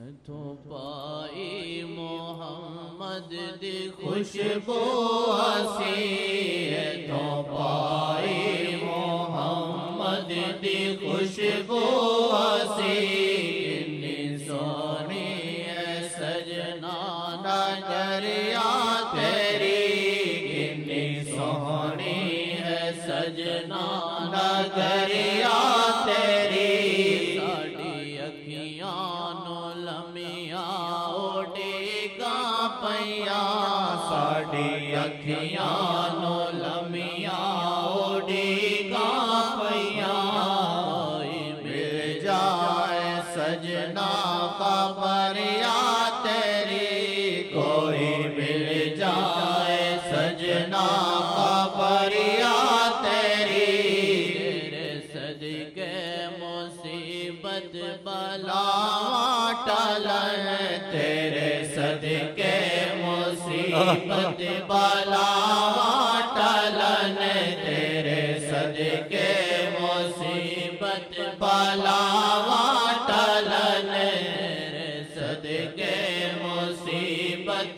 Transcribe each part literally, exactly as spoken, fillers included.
تو پائی محمد دی خوشبو اسی تو پائی محمد دی خوشبو اسی کنی سونی ہے سجنا نظریا تیری کنی سونی ہے سجنا نظریا تیری ساڑی اکھیاں نو لمیاں اوڈی گا پیاں ساڑی اکھیاں نو لمیاں اوڈی گا پیاں کوئی مل جائے سجنا خبریا تیری کوئی مل جائے سجنا خبریا تیری تیرے صدقے مصیبت بلاواں ٹلن تیرے صدقے مصیبت بلاواں ٹلن تیرے صدقے مصیبت بلاواں ٹلن تیرے صدقے مصیبت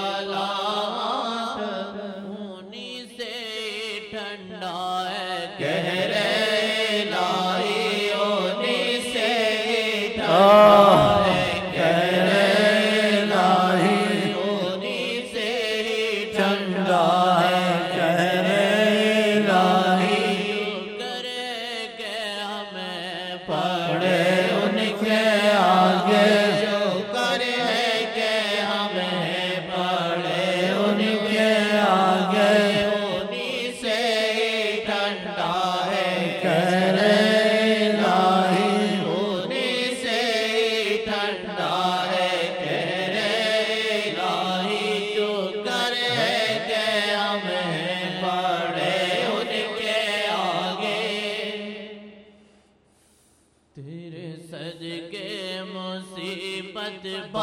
بلاواں ٹلن اونی سے ٹھنڈا ہے کہر الہی اونی سے ٹھنڈا ہے کہر الہی اونی سے ٹھنڈا ہے کہر الہی کرے کہ ہمیں پڑھے ان کے آگے جو کرے کہ ہمیں پڑھے ان کے آگے اونی سے ٹھنڈا ہے کہر الہی اونی سے ٹھنڈا ہے کہر الہی جو کرے کہ ہمیں پڑھے ان کے آگے تیرے صدقے مصیبت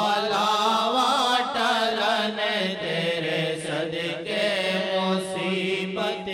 بلاواں ٹلن تیرے صدقے مصیبت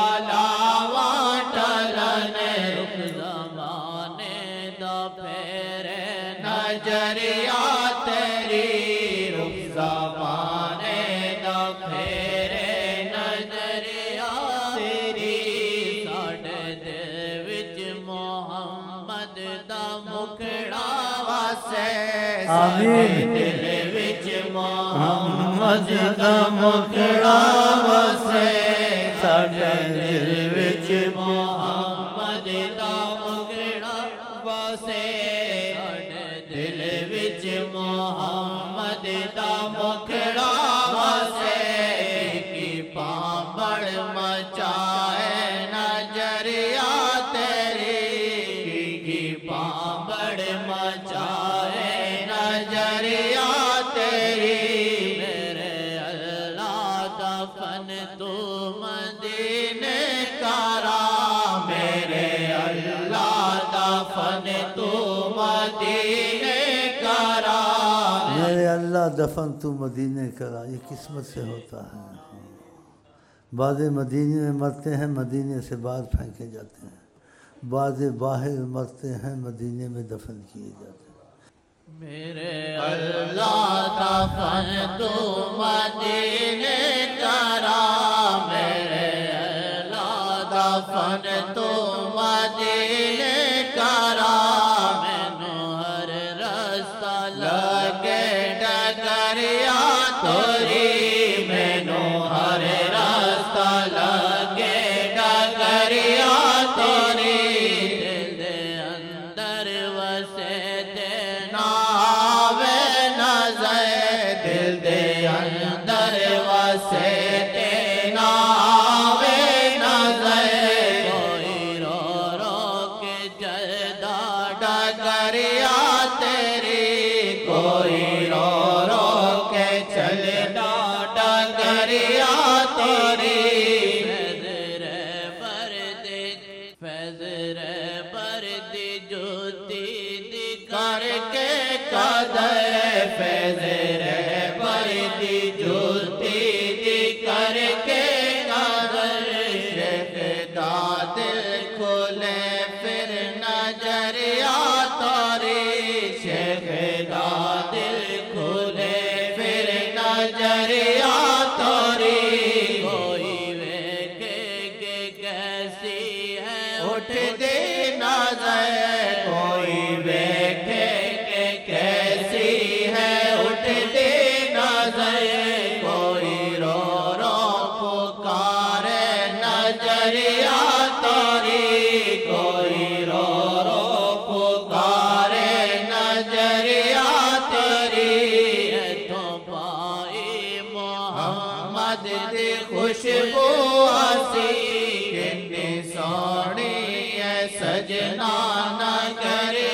بلاواں ٹلن رخ زمانے دا پھیرے نظریا تیری رخ زمانے دا پھیرے نظریا تیری ساڈے دل وچ محمد دا مکھڑا واسے آمین دل وچ محمد دا مکھڑا واسے ساڈے دل وچ محمد دا مکھڑا واسے ساڈے دل وچ محمد دا مکھڑا واسے کی پامبڑ مچائے نظریا تیری کی پامبڑ مچائے نظریا تیری میرے اللہ دا فن تو مدینے کرا میرے اللہ دا فن تو مدینے کرا میرے اللہ دفن تو مدینے کرا یہ قسمت سے ہوتا ہے بعض مدینے میں مرتے ہیں مدینے سے باہر پھینکے جاتے ہیں بعض باہر مرتے ہیں مدینے میں دفن کیے جاتے ہیں میرے اللہ دا فن تو مدینے کرا میرے اللہ دا فن تو مدینے کرا مینوں ہر رستہ لگے ڈگریا توری مینوں ہر رستہ لگے ڈگریا توری دل دے اندر وسے تے ناوے نظر دل دے اندر وسے تے ناوے نظر کوئی رو رو کے جلدا ڈگریا تیری کوئی رو رو کے چلدا خوشبو ہسی کنی سونی ہے سجنا نگر